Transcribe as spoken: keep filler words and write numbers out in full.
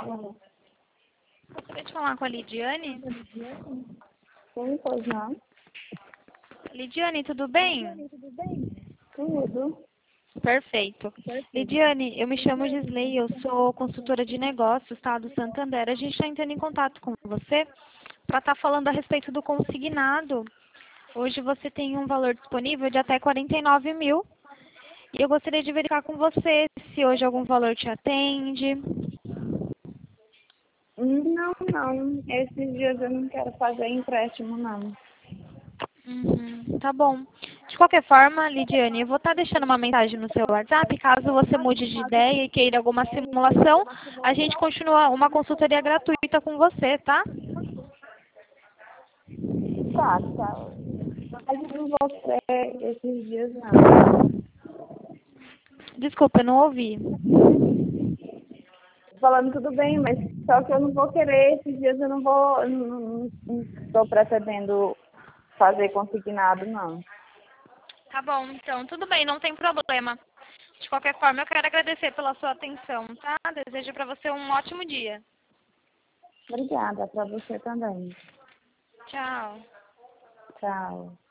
Gostaria de falar com a Lidiane. Sim, pois não. Lidiane, tudo bem? Tudo. Perfeito. Lidiane, eu me chamo Gisley, eu sou consultora de negócios, tá, do Santander. A gente está entrando em contato com você para estar falando a respeito do consignado. Hoje você tem um valor disponível de até quarenta e nove mil. E eu gostaria de verificar com você se hoje algum valor te atende. Não, não. Esses dias eu não quero fazer empréstimo, não. Uhum, tá bom. De qualquer forma, Lidiane, eu vou estar deixando uma mensagem no seu WhatsApp. Caso você mude de ideia e queira alguma simulação, a gente continua uma consultoria gratuita com você, tá? Tá, tá. Mas eu não vou querer esses dias, não. Desculpa, eu não ouvi. Falando tudo bem, mas só que eu não vou querer esses dias, eu não vou, eu não, não, não estou pretendendo fazer consignado, não. Tá bom, então, tudo bem, não tem problema. De qualquer forma, eu quero agradecer pela sua atenção, tá? Desejo para você um ótimo dia. Obrigada, para você também. Tchau. Tchau.